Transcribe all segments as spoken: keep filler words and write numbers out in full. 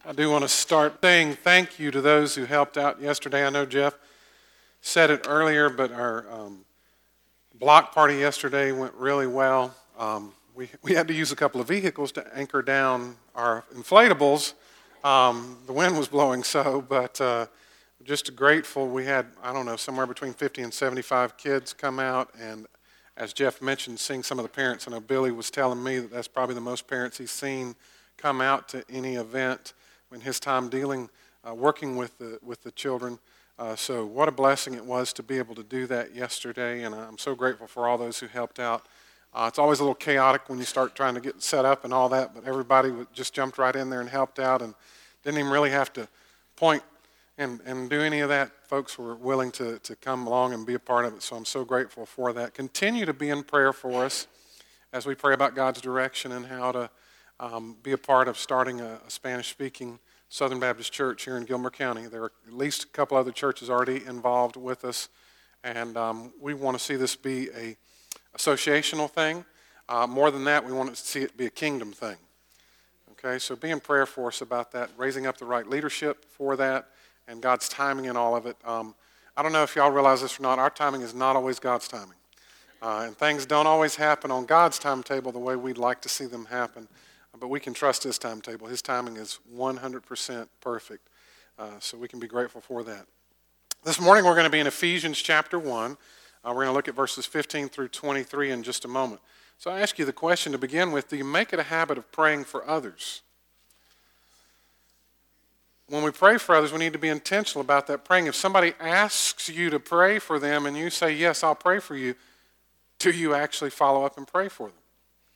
I do want to start saying thank you to those who helped out yesterday. I know Jeff said it earlier, but our um, block party yesterday went really well. Um, we, we had to use a couple of vehicles to anchor down our inflatables. Um, the wind was blowing so, but uh, just grateful. We had, I don't know, somewhere between fifty and seventy-five kids come out, and as Jeff mentioned, seeing some of the parents. I know Billy was telling me that that's probably the most parents he's seen come out to any event in his time dealing, uh, working with the with the children. Uh, so what a blessing it was to be able to do that yesterday, and I'm so grateful for all those who helped out. Uh, it's always a little chaotic when you start trying to get set up and all that, but everybody just jumped right in there and helped out and didn't even really have to point and, and do any of that. Folks were willing to, to come along and be a part of it, so I'm so grateful for that. Continue to be in prayer for us as we pray about God's direction and how to um, be a part of starting a, a Spanish-speaking Southern Baptist Church here in Gilmer County. There are at least a couple other churches already involved with us, and um, we want to see this be a associational thing. Uh, more than that, we want to see it be a kingdom thing. Okay, so be in prayer for us about that, raising up the right leadership for that, and God's timing in all of it. Um, I don't know if y'all realize this or not, our timing is not always God's timing. Uh, and things don't always happen on God's timetable the way we'd like to see them happen. But we can trust His timetable. His timing is one hundred percent perfect. Uh, so we can be grateful for that. This morning we're going to be in Ephesians chapter one. Uh, we're going to look at verses fifteen through twenty-three in just a moment. So I ask you the question to begin with, do you make it a habit of praying for others? When we pray for others, we need to be intentional about that praying. If somebody asks you to pray for them and you say, yes, I'll pray for you, do you actually follow up and pray for them?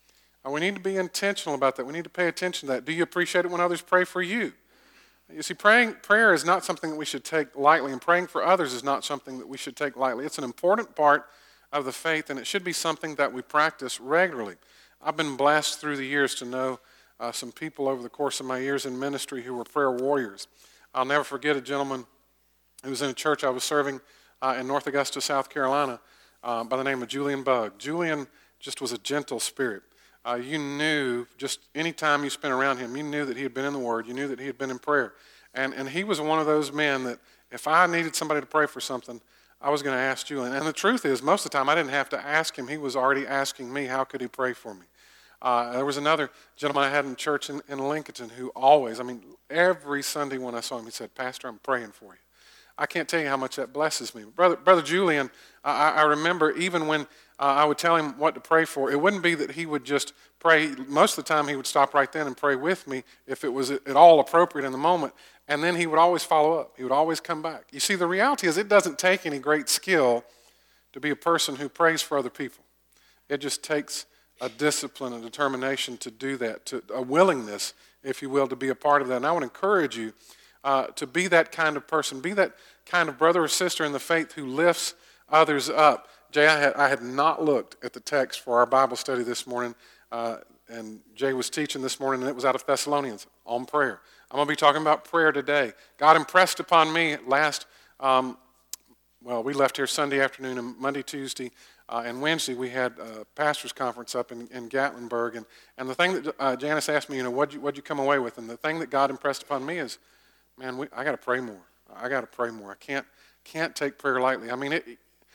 We need to be intentional about that. We need to pay attention to that. Do you appreciate it when others pray for you? You see, praying, prayer is not something that we should take lightly, and praying for others is not something that we should take lightly. It's an important part of the faith, and it should be something that we practice regularly. I've been blessed through the years to know uh, some people over the course of my years in ministry who were prayer warriors. I'll never forget a gentleman who was in a church I was serving uh, in North Augusta, South Carolina, uh, by the name of Julian Bugg. Julian just was a gentle spirit. Uh, you knew, just any time you spent around him, you knew that he had been in the Word. You knew that he had been in prayer. And and he was one of those men that if I needed somebody to pray for something, I was going to ask Julian. And the truth is, most of the time, I didn't have to ask him. He was already asking me, how could he pray for me? Uh, there was another gentleman I had in church in, in Lincoln who always, I mean, every Sunday when I saw him, he said, Pastor, I'm praying for you. I can't tell you how much that blesses me. Brother, Brother Julian, I, I remember even when uh, I would tell him what to pray for, it wouldn't be that he would just pray. Most of the time he would stop right then and pray with me if it was at all appropriate in the moment, and then he would always follow up. He would always come back. You see, the reality is it doesn't take any great skill to be a person who prays for other people. It just takes a discipline and determination to do that, to a willingness, if you will, to be a part of that. And I would encourage you Uh, to be that kind of person, be that kind of brother or sister in the faith who lifts others up. Jay, I had, I had not looked at the text for our Bible study this morning, uh, and Jay was teaching this morning, and it was out of Thessalonians on prayer. I'm going to be talking about prayer today. God impressed upon me last, um, well, we left here Sunday afternoon, and Monday, Tuesday, uh, and Wednesday we had a pastor's conference up in, in Gatlinburg, and, and the thing that uh, Janice asked me, you know, what'd you, what'd you come away with? And the thing that God impressed upon me is, man, we, I got to pray more. I got to pray more. I can't can't take prayer lightly. I mean, it,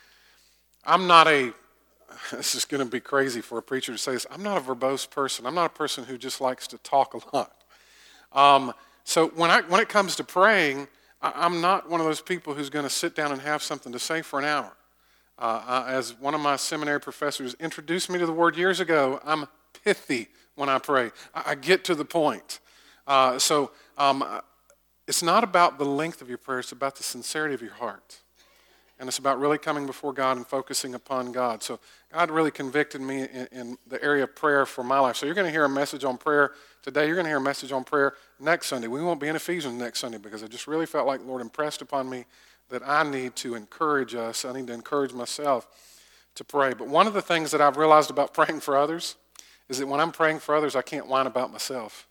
I'm not a, this is going to be crazy for a preacher to say this, I'm not a verbose person. I'm not a person who just likes to talk a lot. Um, so when I when it comes to praying, I, I'm not one of those people who's going to sit down and have something to say for an hour. Uh, I, as one of my seminary professors introduced me to the word years ago, I'm pithy when I pray. I, I get to the point. Uh, so, um, It's not about the length of your prayer, it's about the sincerity of your heart. And it's about really coming before God and focusing upon God. So God really convicted me in, in the area of prayer for my life. So you're going to hear a message on prayer today. You're going to hear a message on prayer next Sunday. We won't be in Ephesians next Sunday because I just really felt like the Lord impressed upon me that I need to encourage us. I need to encourage myself to pray. But one of the things that I've realized about praying for others is that when I'm praying for others, I can't whine about myself.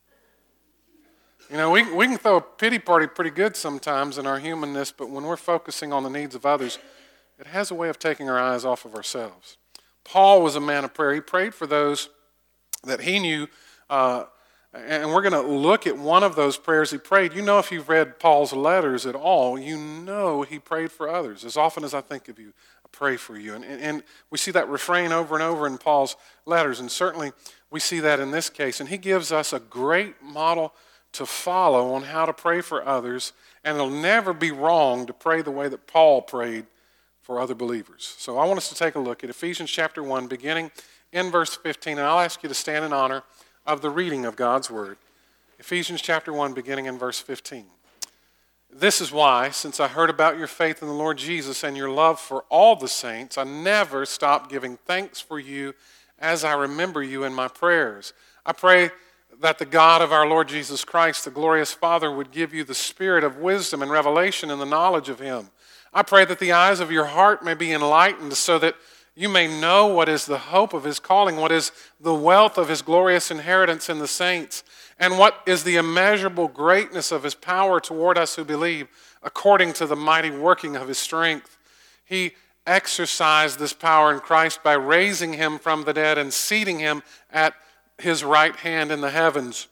You know, we, we can throw a pity party pretty good sometimes in our humanness, but when we're focusing on the needs of others, it has a way of taking our eyes off of ourselves. Paul was a man of prayer. He prayed for those that he knew uh, And we're going to look at one of those prayers he prayed. You know, if you've read Paul's letters at all, you know he prayed for others. As often as I think of you, I pray for you. And, and we see that refrain over and over in Paul's letters, and certainly we see that in this case. And he gives us a great model to follow on how to pray for others, and it'll never be wrong to pray the way that Paul prayed for other believers. So I want us to take a look at Ephesians chapter one, beginning in verse fifteen, and I'll ask you to stand in honor of the reading of God's word. Ephesians chapter one, beginning in verse fifteen. This is why, since I heard about your faith in the Lord Jesus and your love for all the saints, I never stop giving thanks for you as I remember you in my prayers. I pray that the God of our Lord Jesus Christ, the glorious Father, would give you the spirit of wisdom and revelation in the knowledge of him. I pray that the eyes of your heart may be enlightened so that you may know what is the hope of his calling, what is the wealth of his glorious inheritance in the saints, and what is the immeasurable greatness of his power toward us who believe, according to the mighty working of his strength. He exercised this power in Christ by raising him from the dead and seating him at his right hand in the heavens,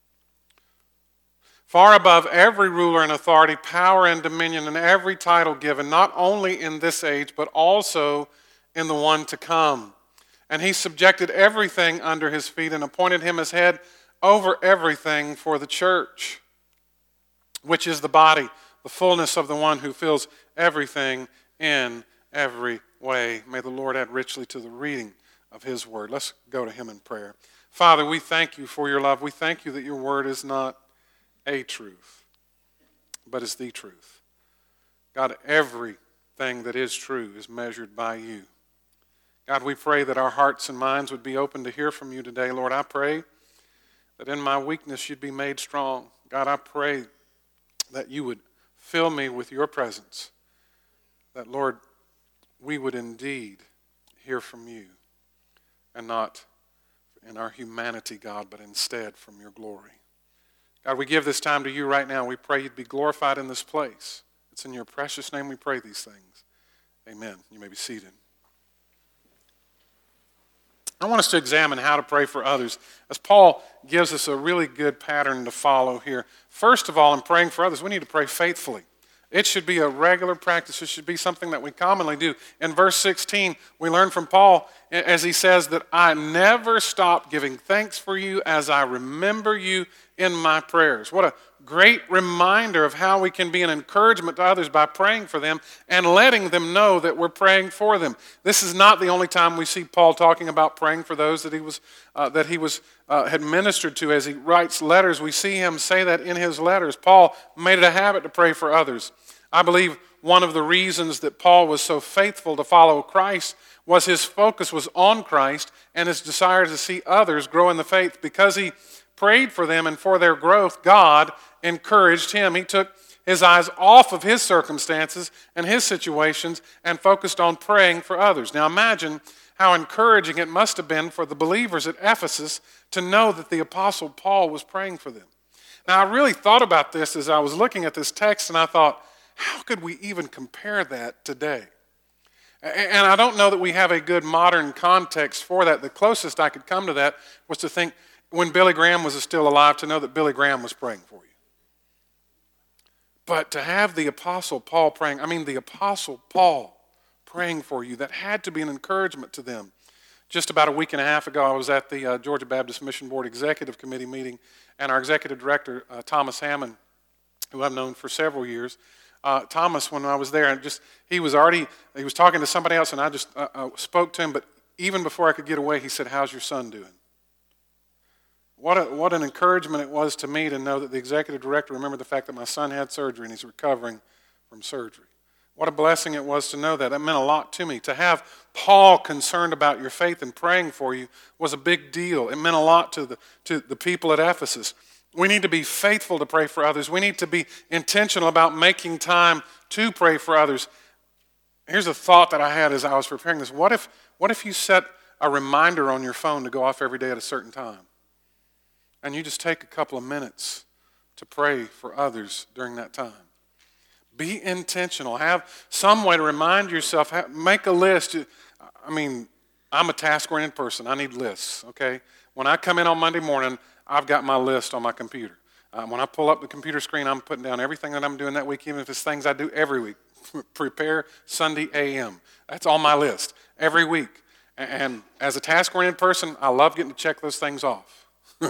far above every ruler and authority, power and dominion, and every title given, not only in this age, but also in the one to come. And he subjected everything under his feet and appointed him as head over everything for the church, which is the body, the fullness of the one who fills everything in every way. May the Lord add richly to the reading of his word. Let's go to him in prayer. Father, we thank you for your love. We thank you that your word is not a truth, but is the truth. God, everything that is true is measured by you. God, we pray that our hearts and minds would be open to hear from you today. Lord, I pray that in my weakness you'd be made strong. God, I pray that you would fill me with your presence. That, Lord, we would indeed hear from you and not in our humanity, God, but instead from your glory. God, we give this time to you right now. We pray you'd be glorified in this place. It's in your precious name we pray these things. Amen. You may be seated. I want us to examine how to pray for others, as Paul gives us a really good pattern to follow here. First of all, in praying for others, we need to pray faithfully. It should be a regular practice. It should be something that we commonly do. In verse sixteen, we learn from Paul, as he says, that I never stop giving thanks for you as I remember you in my prayers. What a great reminder of how we can be an encouragement to others by praying for them and letting them know that we're praying for them. This is not the only time we see Paul talking about praying for those that he was uh, that he was uh, had ministered to. As he writes letters, we see him say that in his letters. Paul made it a habit to pray for others. I believe one of the reasons that Paul was so faithful to follow Christ was his focus was on Christ and his desire to see others grow in the faith. Because he prayed for them and for their growth, God encouraged him. He took his eyes off of his circumstances and his situations and focused on praying for others. Now imagine how encouraging it must have been for the believers at Ephesus to know that the Apostle Paul was praying for them. Now I really thought about this as I was looking at this text, and I thought, how could we even compare that today? And I don't know that we have a good modern context for that. The closest I could come to that was to think when Billy Graham was still alive, to know that Billy Graham was praying for you. But to have the Apostle Paul praying, I mean the Apostle Paul praying for you, that had to be an encouragement to them. Just about a week and a half ago, I was at the uh, Georgia Baptist Mission Board Executive Committee meeting, and our executive director, uh, Thomas Hammond, who I've known for several years, Uh, Thomas, when I was there, and just he was already, he was talking to somebody else, and I just uh, uh, spoke to him, but even before I could get away, he said, how's your son doing? What a, what an encouragement it was to me to know that the executive director remembered the fact that my son had surgery and he's recovering from surgery. What a blessing it was to know that. That meant a lot to me. To have Paul concerned about your faith and praying for you was a big deal. It meant a lot to the, to the people at Ephesus. We need to be faithful to pray for others. We need to be intentional about making time to pray for others. Here's a thought that I had as I was preparing this. What if, what if you set a reminder on your phone to go off every day at a certain time? And you just take a couple of minutes to pray for others during that time. Be intentional. Have some way to remind yourself. Have, make a list. I mean, I'm a task-oriented person. I need lists, okay? When I come in on Monday morning, I've got my list on my computer. Um, when I pull up the computer screen, I'm putting down everything that I'm doing that week, even if it's things I do every week. Prepare Sunday A M. That's on my list every week. And as a task-oriented person, I love getting to check those things off.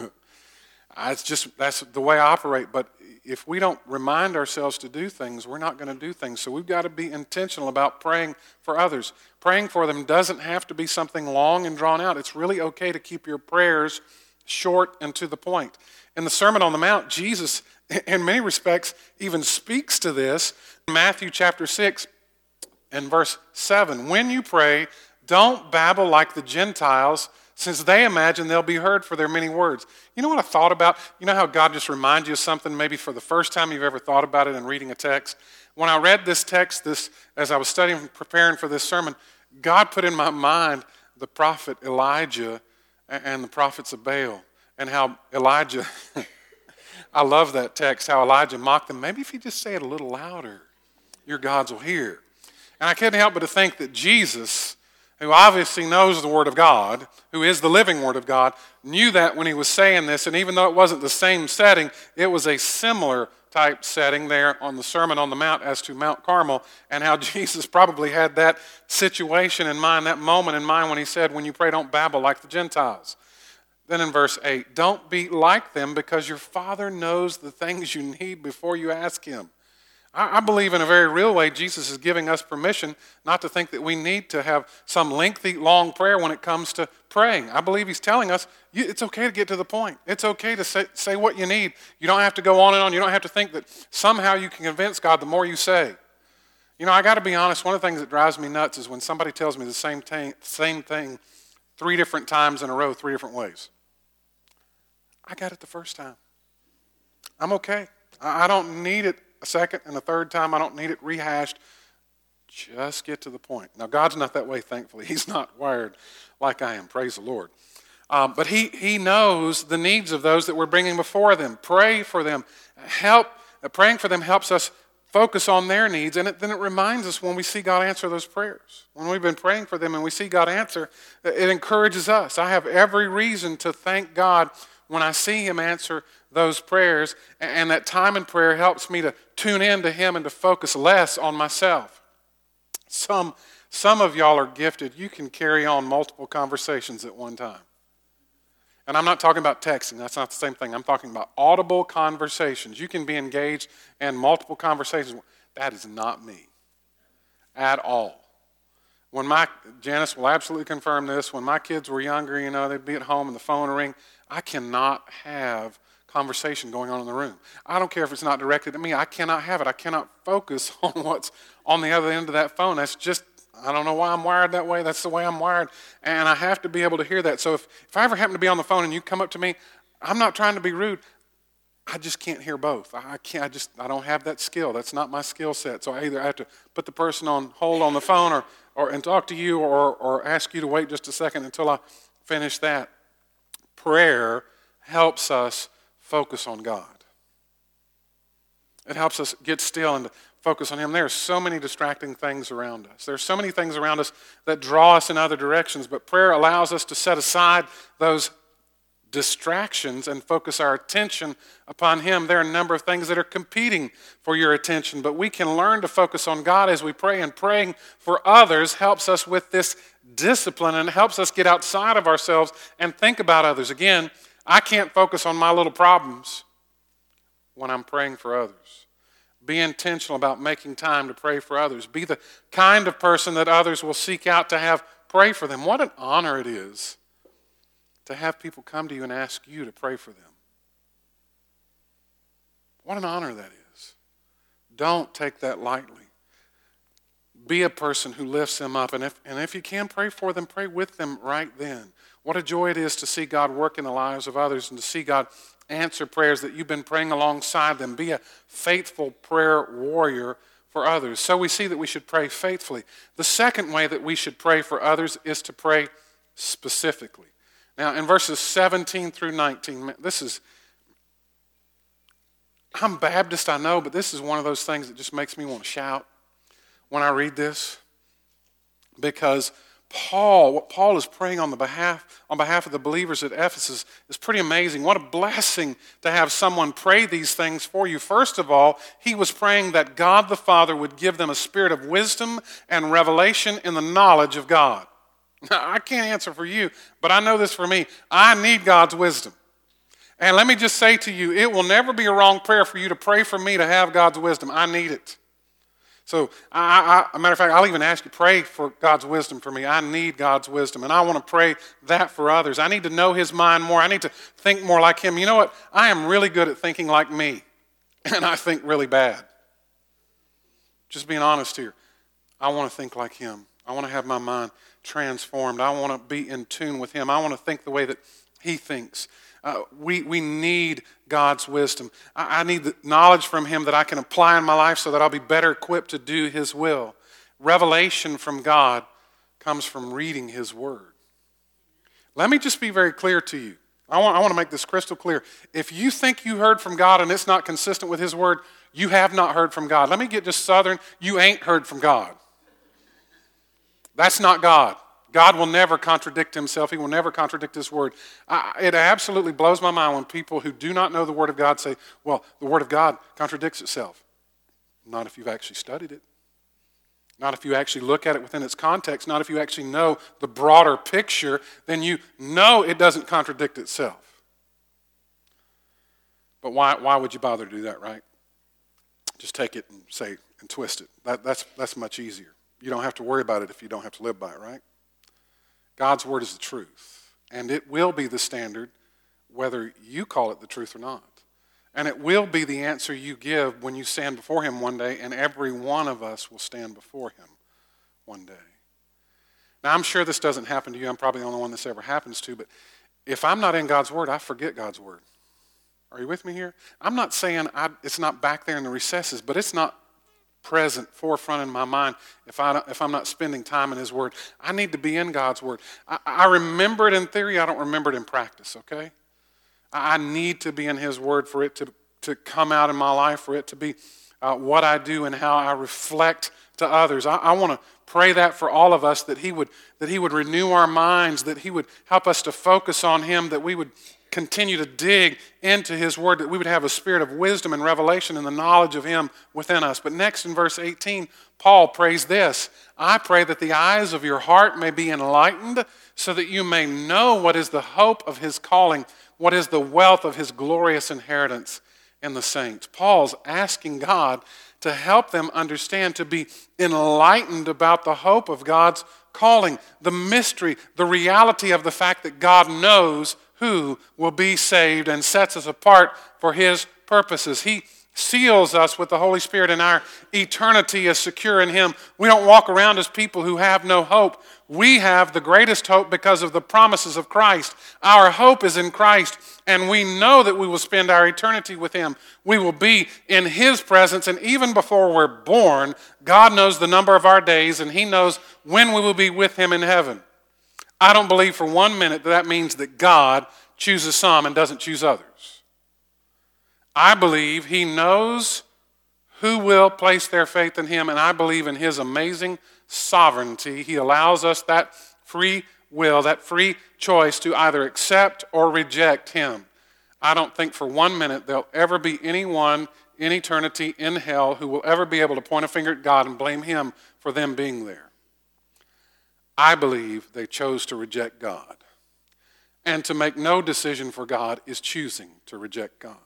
It's just, that's the way I operate. But if we don't remind ourselves to do things, we're not going to do things. So we've got to be intentional about praying for others. Praying for them doesn't have to be something long and drawn out. It's really okay to keep your prayers short and to the point. In the Sermon on the Mount, Jesus, in many respects, even speaks to this. In Matthew chapter six and verse seven, when you pray, don't babble like the Gentiles, since they imagine they'll be heard for their many words. You know what I thought about? You know how God just reminds you of something maybe for the first time you've ever thought about it in reading a text? When I read this text, this as I was studying and preparing for this sermon, God put in my mind the prophet Elijah and the prophets of Baal, and how Elijah, I love that text, how Elijah mocked them. Maybe if you just say it a little louder, your gods will hear. And I couldn't help but to think that Jesus, who obviously knows the Word of God, who is the living Word of God, knew that when he was saying this, and even though it wasn't the same setting, it was a similar type setting there on the Sermon on the Mount as to Mount Carmel, and how Jesus probably had that situation in mind, that moment in mind when he said, when you pray, don't babble like the Gentiles. Then in verse eight, don't be like them because your Father knows the things you need before you ask him. I believe in a very real way Jesus is giving us permission not to think that we need to have some lengthy, long prayer when it comes to praying. I believe he's telling us it's okay to get to the point. It's okay to say, say what you need. You don't have to go on and on. You don't have to think that somehow you can convince God the more you say. You know, I got to be honest, one of the things that drives me nuts is when somebody tells me the same, t- same thing three different times in a row, three different ways. I got it the first time. I'm okay. I don't need it a second and a third time. I don't need it rehashed. Just get to the point. Now, God's not that way, thankfully. He's not wired like I am. Praise the Lord. Um, but he, he knows the needs of those that we're bringing before them. Pray for them. Help. Uh, praying for them helps us focus on their needs, and it, then it reminds us when we see God answer those prayers. When we've been praying for them and we see God answer, it encourages us. I have every reason to thank God when I see him answer those prayers, and that time in prayer helps me to tune in to him and to focus less on myself. Some, some of y'all are gifted. You can carry on multiple conversations at one time. And I'm not talking about texting. That's not the same thing. I'm talking about audible conversations. You can be engaged in multiple conversations. That is not me at all. When my, Janice will absolutely confirm this, when my kids were younger, you know, they'd be at home and the phone would ring. I cannot have conversation going on in the room. I don't care if it's not directed at me. I cannot have it. I cannot focus on what's on the other end of that phone. That's just, I don't know why I'm wired that way. That's the way I'm wired. And I have to be able to hear that. So if, if I ever happen to be on the phone and you come up to me, I'm not trying to be rude. I just can't hear both. I can't, I just, I don't have that skill. That's not my skill set. So I either have to put the person on hold on the phone or, or and talk to you or, or ask you to wait just a second until I finish that. Prayer helps us focus on God. It helps us get still and to focus on him. There are so many distracting things around us. There are so many things around us that draw us in other directions, but prayer allows us to set aside those distractions and focus our attention upon him. There are a number of things that are competing for your attention, but we can learn to focus on God as we pray, and praying for others helps us with this discipline and helps us get outside of ourselves and think about others. Again, I can't focus on my little problems when I'm praying for others. Be intentional about making time to pray for others. Be the kind of person that others will seek out to have pray for them. What an honor it is to have people come to you and ask you to pray for them. What an honor that is. Don't take that lightly. Be a person who lifts them up. And if, and if you can pray for them, pray with them right then. What a joy it is to see God work in the lives of others and to see God answer prayers that you've been praying alongside them. Be a faithful prayer warrior for others. So we see that we should pray faithfully. The second way that we should pray for others is to pray specifically. Now, in verses seventeen through nineteen, this is, I'm Baptist, I know, but this is one of those things that just makes me want to shout when I read this, because Paul, what Paul is praying on the behalf on behalf of the believers at Ephesus is pretty amazing. What a blessing to have someone pray these things for you. First of all, he was praying that God the Father would give them a spirit of wisdom and revelation in the knowledge of God. Now, I can't answer for you, but I know this for me. I need God's wisdom. And let me just say to you, it will never be a wrong prayer for you to pray for me to have God's wisdom. I need it. So, I, I, a matter of fact, I'll even ask you, pray for God's wisdom for me. I need God's wisdom, and I want to pray that for others. I need to know his mind more. I need to think more like him. You know what? I am really good at thinking like me, and I think really bad. Just being honest here. I want to think like him. I want to have my mind transformed. I want to be in tune with him. I want to think the way that he thinks. Uh, we, we need God's wisdom. I, I need the knowledge from him that I can apply in my life so that I'll be better equipped to do his will. Revelation from God comes from reading his word. Let me just be very clear to you. I want, I want to make this crystal clear. If you think you heard from God and it's not consistent with his word, you have not heard from God. Let me get just southern. You ain't heard from God. That's not God. God will never contradict himself. He will never contradict his word. I, it absolutely blows my mind when people who do not know the word of God say, well, the word of God contradicts itself. Not if you've actually studied it. Not if you actually look at it within its context. Not if you actually know the broader picture. Then you know it doesn't contradict itself. But why, why would you bother to do that, right? Just take it and say and twist it. That, that's, that's much easier. You don't have to worry about it if you don't have to live by it, right? God's word is the truth, and it will be the standard whether you call it the truth or not. And it will be the answer you give when you stand before him one day, and every one of us will stand before him one day. Now, I'm sure this doesn't happen to you. I'm probably the only one this ever happens to, but if I'm not in God's word, I forget God's word. Are you with me here? I'm not saying I, it's not back there in the recesses, but it's not present, forefront in my mind if, I don't, if I'm not spending time in his word. I need to be in God's word. I, I remember it in theory. I don't remember it in practice, okay? I, I need to be in his word for it to, to come out in my life, for it to be uh, what I do and how I reflect to others. I, I want to pray that for all of us, that he would that he would renew our minds, that he would help us to focus on him, that we would continue to dig into his word, that we would have a spirit of wisdom and revelation and the knowledge of him within us. But next in verse eighteen, Paul prays this: I pray that the eyes of your heart may be enlightened, so that you may know what is the hope of his calling, what is the wealth of his glorious inheritance in the saints. Paul's asking God to help them understand, to be enlightened about the hope of God's calling, the mystery, the reality of the fact that God knows who will be saved and sets us apart for his purposes. He seals us with the Holy Spirit, and our eternity is secure in him. We don't walk around as people who have no hope. We have the greatest hope because of the promises of Christ. Our hope is in Christ, and we know that we will spend our eternity with him. We will be in his presence, and even before we're born, God knows the number of our days, and he knows when we will be with him in heaven. I don't believe for one minute that that means that God chooses some and doesn't choose others. I believe he knows who will place their faith in him, and I believe in his amazing sovereignty. He allows us that free will, that free choice to either accept or reject him. I don't think for one minute there'll ever be anyone in eternity in hell who will ever be able to point a finger at God and blame him for them being there. I believe they chose to reject God. And to make no decision for God is choosing to reject God.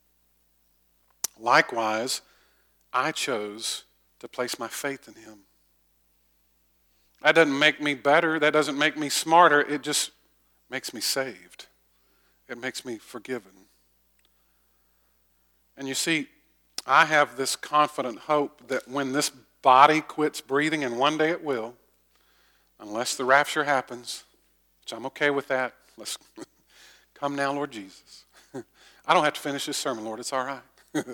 Likewise, I chose to place my faith in him. That doesn't make me better. That doesn't make me smarter. It just makes me saved. It makes me forgiven. And you see, I have this confident hope that when this body quits breathing, and one day it will, unless the rapture happens, which I'm okay with that. Let's come now, Lord Jesus. I don't have to finish this sermon, Lord. It's all right.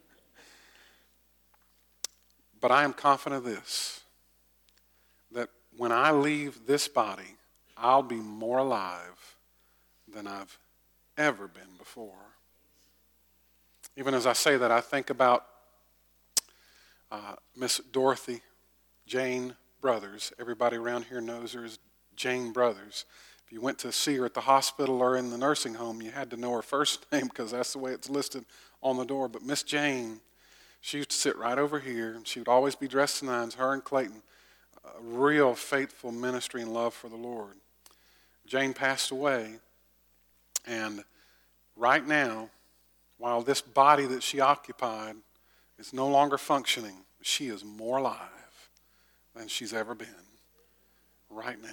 But I am confident of this, that when I leave this body, I'll be more alive than I've ever been before. Even as I say that, I think about uh, Miss Dorothy Jane Brothers. Everybody around here knows her as Jane Brothers. If you went to see her at the hospital or in the nursing home, you had to know her first name because that's the way it's listed on the door. But Miss Jane, she used to sit right over here, and she would always be dressed to nines, her and Clayton, a real faithful ministry and love for the Lord. Jane passed away, and right now, while this body that she occupied is no longer functioning, she is more alive than she's ever been right now.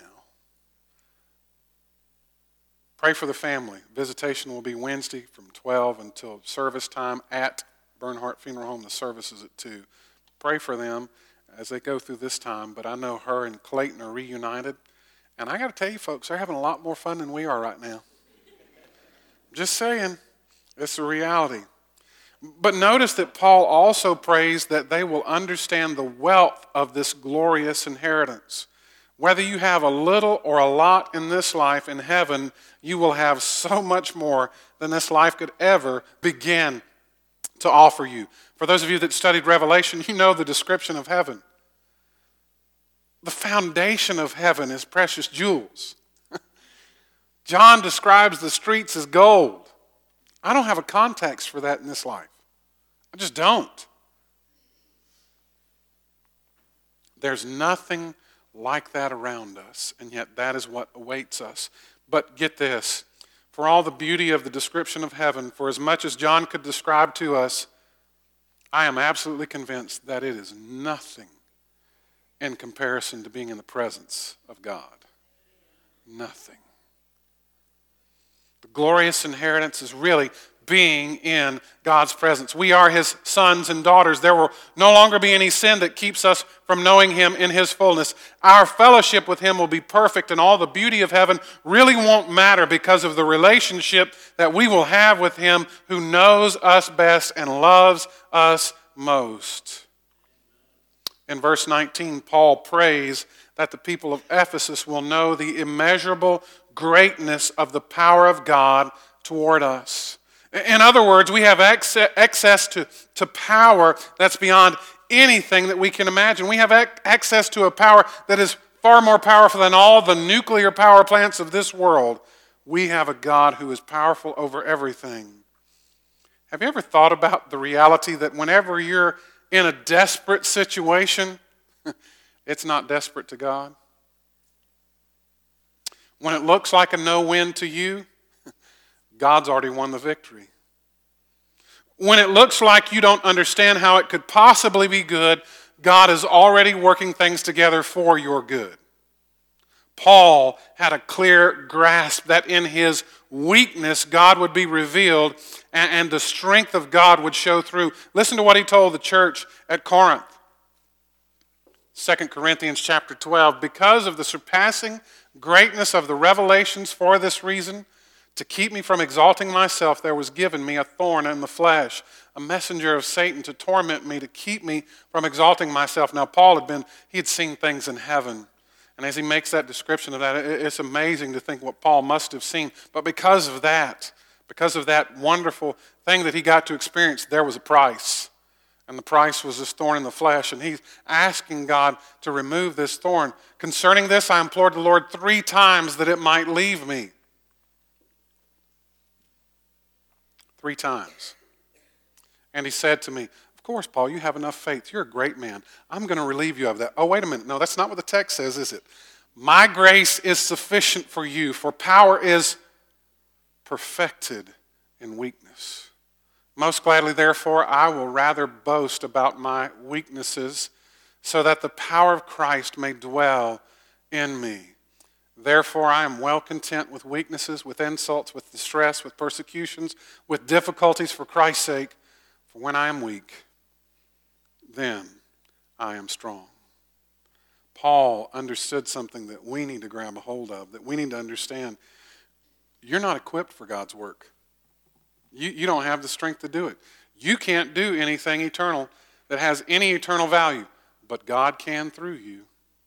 Pray for the family. Visitation will be Wednesday from twelve until service time at Bernhardt Funeral Home. The service is at two. Pray for them as they go through this time, but I know her and Clayton are reunited. And I got to tell you, folks, they're having a lot more fun than we are right now. Just saying, it's a reality. But notice that Paul also prays that they will understand the wealth of this glorious inheritance. Whether you have a little or a lot in this life, in heaven, you will have so much more than this life could ever begin to offer you. For those of you that studied Revelation, you know the description of heaven. The foundation of heaven is precious jewels. John describes the streets as gold. I don't have a context for that in this life. I just don't. There's nothing like that around us, and yet that is what awaits us. But get this, for all the beauty of the description of heaven, for as much as John could describe to us, I am absolutely convinced that it is nothing in comparison to being in the presence of God. Nothing. The glorious inheritance is really being in God's presence. We are His sons and daughters. There will no longer be any sin that keeps us from knowing Him in His fullness. Our fellowship with Him will be perfect, and all the beauty of heaven really won't matter because of the relationship that we will have with Him who knows us best and loves us most. In verse nineteen, Paul prays that the people of Ephesus will know the immeasurable greatness of the power of God toward us. In other words, we have access to, to power that's beyond anything that we can imagine. We have access to a power that is far more powerful than all the nuclear power plants of this world. We have a God who is powerful over everything. Have you ever thought about the reality that whenever you're in a desperate situation, it's not desperate to God? When it looks like a no-win to you, God's already won the victory. When it looks like you don't understand how it could possibly be good, God is already working things together for your good. Paul had a clear grasp that in his weakness, God would be revealed and, and the strength of God would show through. Listen to what he told the church at Corinth. Second Corinthians chapter twelve, because of the surpassing greatness of the revelations, for this reason, to keep me from exalting myself, there was given me a thorn in the flesh, a messenger of Satan to torment me, to keep me from exalting myself. Now, Paul had been, he had seen things in heaven. And as he makes that description of that, it's amazing to think what Paul must have seen. But because of that, because of that wonderful thing that he got to experience, there was a price. And the price was this thorn in the flesh. And he's asking God to remove this thorn. Concerning this, I implored the Lord three times that it might leave me. Three times. And he said to me, of course, Paul, you have enough faith. You're a great man. I'm going to relieve you of that. Oh, wait a minute. No, that's not what the text says, is it? My grace is sufficient for you, for power is perfected in weakness. Most gladly, therefore, I will rather boast about my weaknesses, so that the power of Christ may dwell in me. Therefore, I am well content with weaknesses, with insults, with distress, with persecutions, with difficulties for Christ's sake. For when I am weak, then I am strong. Paul understood something that we need to grab a hold of, that we need to understand. You're not equipped for God's work. You, you don't have the strength to do it. You can't do anything eternal that has any eternal value, but God can through you.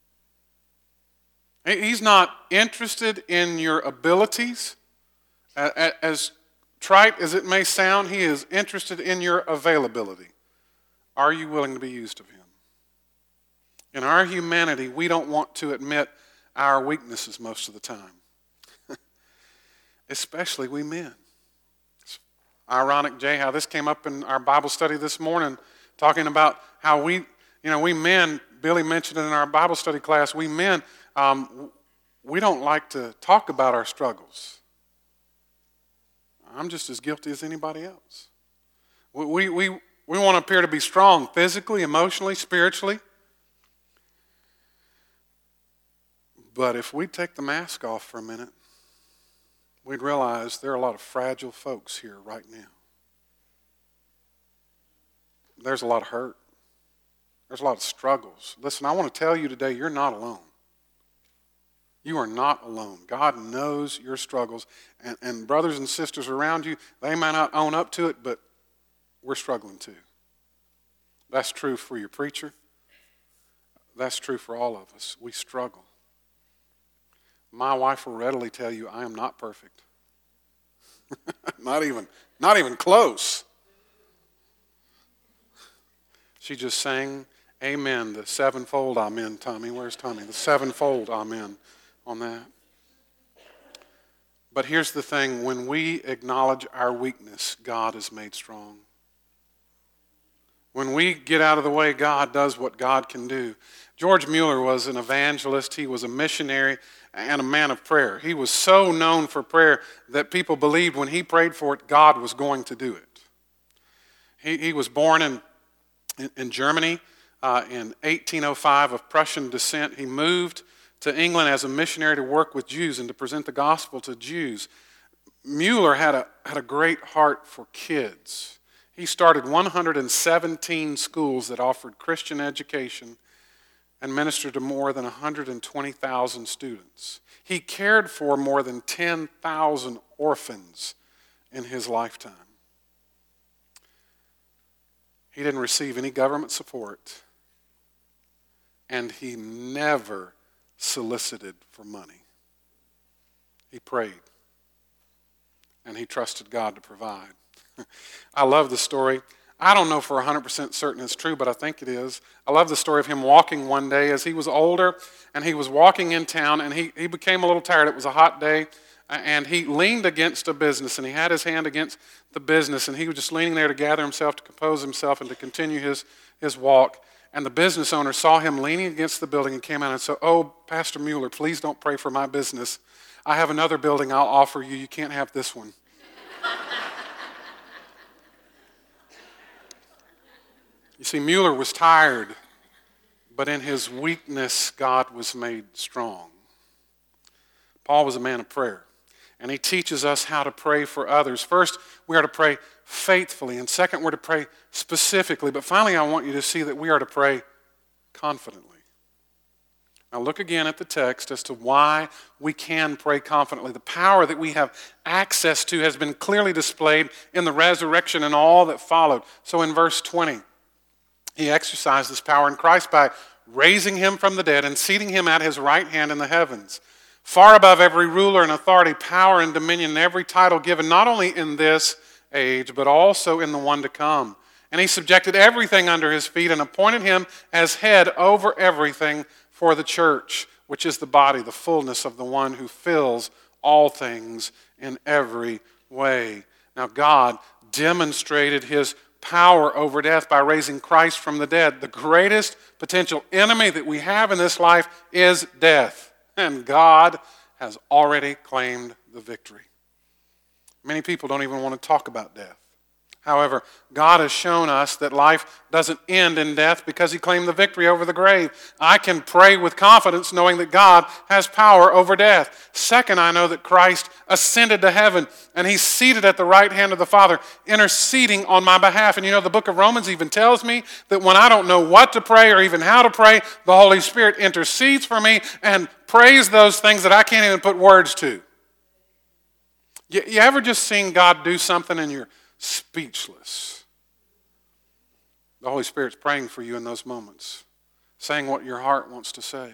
He's not interested in your abilities. As trite as it may sound, he is interested in your availability. Are you willing to be used of him? In our humanity, we don't want to admit our weaknesses most of the time. Especially we men. It's ironic, Jay, how this came up in our Bible study this morning, talking about how we, you know, we men, Billy mentioned it in our Bible study class, we men, um, we don't like to talk about our struggles. I'm just as guilty as anybody else. We, we, we, we want to appear to be strong physically, emotionally, spiritually. But if we take the mask off for a minute, we'd realize there are a lot of fragile folks here right now. There's a lot of hurt. There's a lot of struggles. Listen, I want to tell you today, you're not alone. You are not alone. God knows your struggles. And, and brothers and sisters around you, they might not own up to it, but we're struggling too. That's true for your preacher. That's true for all of us. We struggle. My wife will readily tell you I am not perfect. not even, not even close. She just sang amen, the sevenfold amen, Tommy. Where's Tommy? The sevenfold amen on that. But here's the thing. When we acknowledge our weakness, God is made strong. When we get out of the way, God does what God can do. George Mueller was an evangelist. He was a missionary and a man of prayer. He was so known for prayer that people believed when he prayed for it, God was going to do it. He, he was born in, in, in Germany uh, in eighteen oh five of Prussian descent. He moved to England as a missionary to work with Jews and to present the gospel to Jews. Mueller had a, had a great heart for kids. He started one hundred seventeen schools that offered Christian education and ministered to more than one hundred twenty thousand students. He cared for more than ten thousand orphans in his lifetime. He didn't receive any government support, and he never solicited for money. He prayed, and he trusted God to provide. I love the story. I don't know for one hundred percent certain it's true, but I think it is. I love the story of him walking one day as he was older, and he was walking in town, and he, he became a little tired. It was a hot day, and he leaned against a business, and he had his hand against the business, and he was just leaning there to gather himself, to compose himself, and to continue his, his walk. And the business owner saw him leaning against the building and came out and said, "Oh, Pastor Mueller, please don't pray for my business. I have another building I'll offer you. You can't have this one." You see, Mueller was tired, but in his weakness, God was made strong. Paul was a man of prayer, and he teaches us how to pray for others. First, we are to pray faithfully, and second, we're to pray specifically. But finally, I want you to see that we are to pray confidently. Now look again at the text as to why we can pray confidently. The power that we have access to has been clearly displayed in the resurrection and all that followed. So in verse twenty, he exercised this power in Christ by raising him from the dead and seating him at his right hand in the heavens, far above every ruler and authority, power and dominion, and every title given, not only in this age, but also in the one to come. And he subjected everything under his feet and appointed him as head over everything for the church, which is the body, the fullness of the one who fills all things in every way. Now God demonstrated his power over death by raising Christ from the dead. The greatest potential enemy that we have in this life is death, and God has already claimed the victory. Many people don't even want to talk about death. However, God has shown us that life doesn't end in death because he claimed the victory over the grave. I can pray with confidence knowing that God has power over death. Second, I know that Christ ascended to heaven and he's seated at the right hand of the Father, interceding on my behalf. And you know, the book of Romans even tells me that when I don't know what to pray or even how to pray, the Holy Spirit intercedes for me and prays those things that I can't even put words to. You, you ever just seen God do something and you're speechless? The Holy Spirit's praying for you in those moments, saying what your heart wants to say.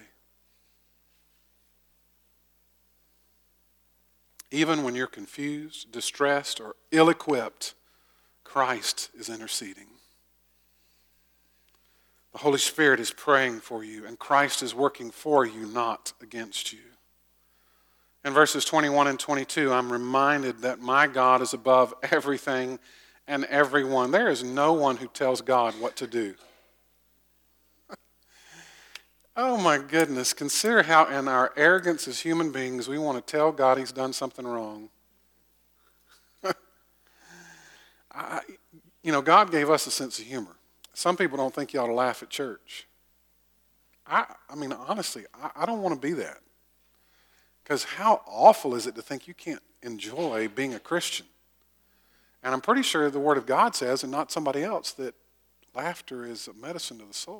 Even when you're confused, distressed, or ill-equipped, Christ is interceding. The Holy Spirit is praying for you, and Christ is working for you, not against you. In verses twenty-one and twenty-two, I'm reminded that my God is above everything and everyone. There is no one who tells God what to do. Oh my goodness, consider how in our arrogance as human beings we want to tell God he's done something wrong. I, you know, God gave us a sense of humor. Some people don't think you ought to laugh at church. I, I mean, honestly, I, I don't want to be that. Because how awful is it to think you can't enjoy being a Christian? And I'm pretty sure the Word of God says, and not somebody else, that laughter is a medicine to the soul.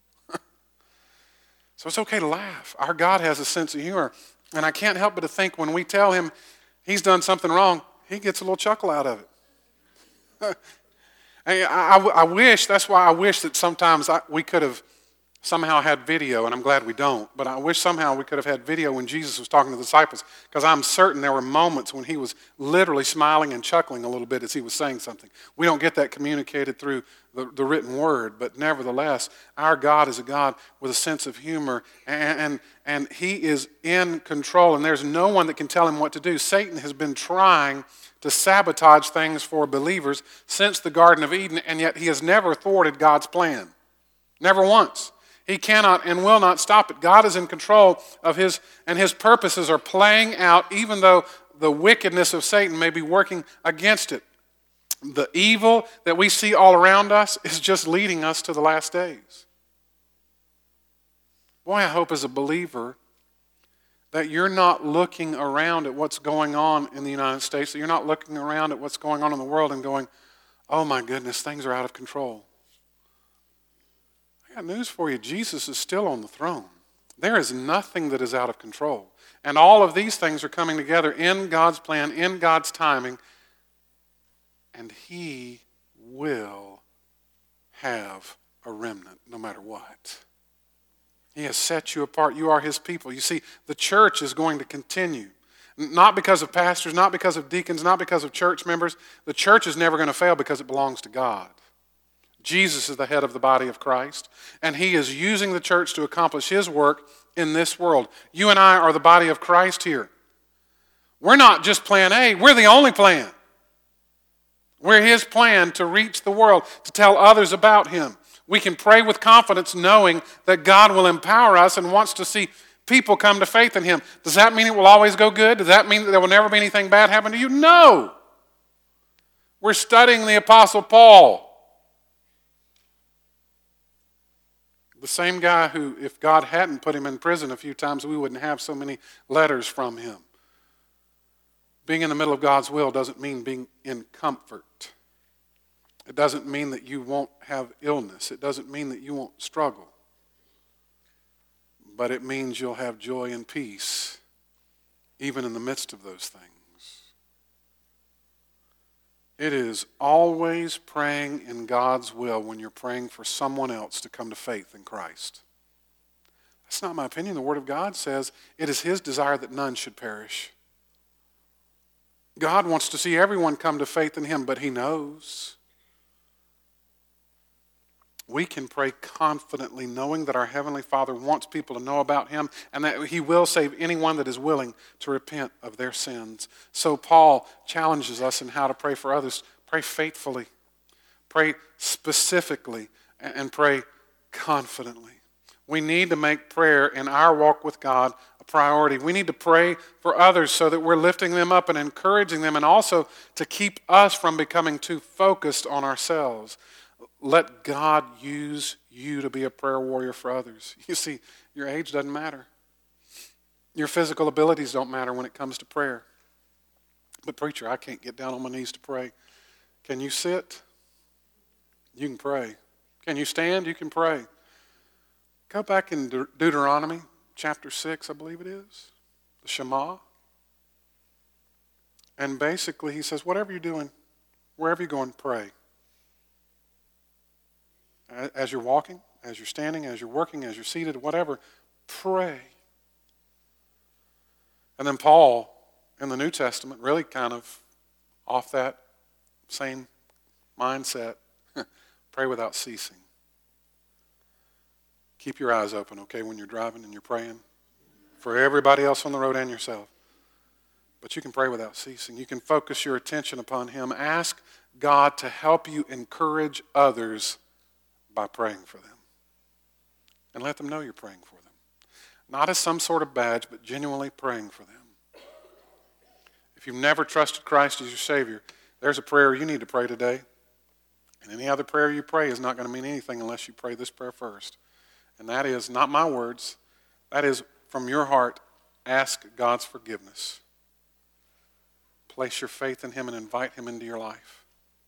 So it's okay to laugh. Our God has a sense of humor. And I can't help but to think when we tell him he's done something wrong, he gets a little chuckle out of it. I, I, I wish, that's why I wish that sometimes I, we could have somehow had video, and I'm glad we don't, but I wish somehow we could have had video when Jesus was talking to the disciples, because I'm certain there were moments when he was literally smiling and chuckling a little bit as he was saying something. We don't get that communicated through the, the written word, but nevertheless, our God is a God with a sense of humor, and, and, and he is in control, and there's no one that can tell him what to do. Satan has been trying to sabotage things for believers since the Garden of Eden, and yet he has never thwarted God's plan. Never once. He cannot and will not stop it. God is in control of his, and his purposes are playing out even though the wickedness of Satan may be working against it. The evil that we see all around us is just leading us to the last days. Boy, I hope as a believer that you're not looking around at what's going on in the United States, that you're not looking around at what's going on in the world and going, oh my goodness, things are out of control. I got news for you. Jesus is still on the throne. There is nothing that is out of control. And all of these things are coming together in God's plan, in God's timing, and he will have a remnant no matter what. He has set you apart. You are his people. You see, the church is going to continue. Not because of pastors, not because of deacons, not because of church members. The church is never going to fail because it belongs to God. Jesus is the head of the body of Christ, and he is using the church to accomplish his work in this world. You and I are the body of Christ here. We're not just plan A, we're the only plan. We're his plan to reach the world, to tell others about him. We can pray with confidence knowing that God will empower us and wants to see people come to faith in him. Does that mean it will always go good? Does that mean that there will never be anything bad happen to you? No. We're studying the Apostle Paul. The same guy who, if God hadn't put him in prison a few times, we wouldn't have so many letters from him. Being in the middle of God's will doesn't mean being in comfort. It doesn't mean that you won't have illness. It doesn't mean that you won't struggle. But it means you'll have joy and peace, even in the midst of those things. It is always praying in God's will when you're praying for someone else to come to faith in Christ. That's not my opinion. The Word of God says it is his desire that none should perish. God wants to see everyone come to faith in him, but he knows. We can pray confidently knowing that our Heavenly Father wants people to know about him and that he will save anyone that is willing to repent of their sins. So Paul challenges us in how to pray for others. Pray faithfully, pray specifically, and pray confidently. We need to make prayer in our walk with God a priority. We need to pray for others so that we're lifting them up and encouraging them, and also to keep us from becoming too focused on ourselves. Let God use you to be a prayer warrior for others. You see, your age doesn't matter. Your physical abilities don't matter when it comes to prayer. But preacher, I can't get down on my knees to pray. Can you sit? You can pray. Can you stand? You can pray. Go back in De- Deuteronomy chapter six, I believe it is, the Shema. And basically he says, whatever you're doing, wherever you're going, pray. As you're walking, as you're standing, as you're working, as you're seated, whatever, pray. And then Paul, in the New Testament, really kind of off that same mindset, pray without ceasing. Keep your eyes open, okay, when you're driving and you're praying for everybody else on the road and yourself. But you can pray without ceasing. You can focus your attention upon him. Ask God to help you encourage others by praying for them. And let them know you're praying for them. Not as some sort of badge, but genuinely praying for them. If you've never trusted Christ as your Savior, there's a prayer you need to pray today. And any other prayer you pray is not going to mean anything unless you pray this prayer first. And that is not my words. That is from your heart, ask God's forgiveness. Place your faith in him and invite him into your life.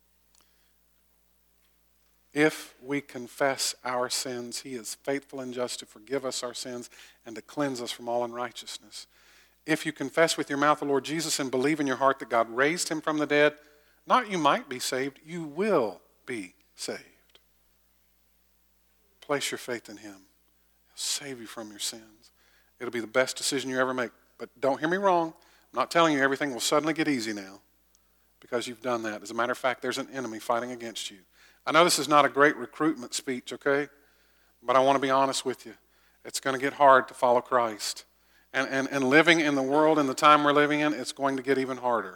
If we confess our sins, he is faithful and just to forgive us our sins and to cleanse us from all unrighteousness. If you confess with your mouth the Lord Jesus and believe in your heart that God raised him from the dead, not you might be saved, you will be saved. Place your faith in him. He'll save you from your sins. It'll be the best decision you ever make. But don't hear me wrong. I'm not telling you everything will suddenly get easy now because you've done that. As a matter of fact, there's an enemy fighting against you. I know this is not a great recruitment speech, okay? But I want to be honest with you. It's going to get hard to follow Christ. And, and, and living in the world in the time we're living in, it's going to get even harder.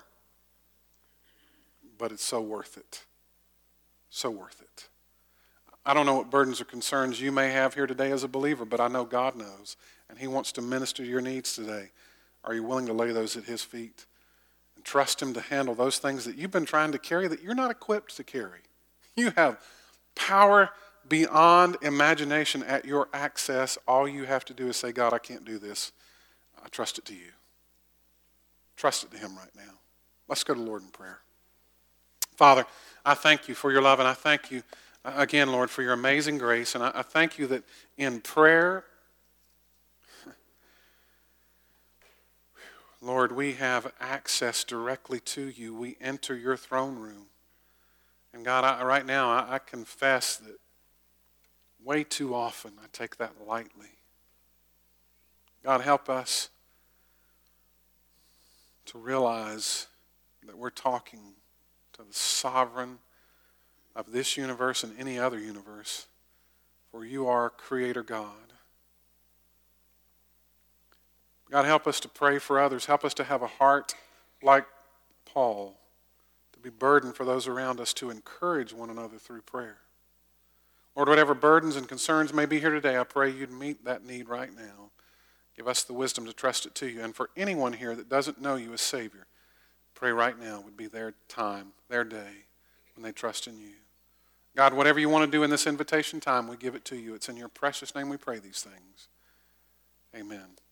But it's so worth it. So worth it. I don't know what burdens or concerns you may have here today as a believer, but I know God knows. And he wants to minister to your needs today. Are you willing to lay those at his feet? And trust him to handle those things that you've been trying to carry that you're not equipped to carry. You have power beyond imagination at your access. All you have to do is say, God, I can't do this. I trust it to you. Trust it to him right now. Let's go to the Lord in prayer. Father, I thank you for your love, and I thank you uh, again, Lord, for your amazing grace. And I, I thank you that in prayer, Lord, we have access directly to you. We enter your throne room. And God, I, right now, I, I confess that way too often I take that lightly. God, help us to realize that we're talking to the sovereign of this universe and any other universe, for you are Creator God. God, help us to pray for others. Help us to have a heart like Paul, to be burdened for those around us, to encourage one another through prayer. Lord, whatever burdens and concerns may be here today, I pray you'd meet that need right now. Give us the wisdom to trust it to you. And for anyone here that doesn't know you as Savior, pray right now would be their time, their day, when they trust in you. God, whatever you want to do in this invitation time, we give it to you. It's in your precious name we pray these things. Amen.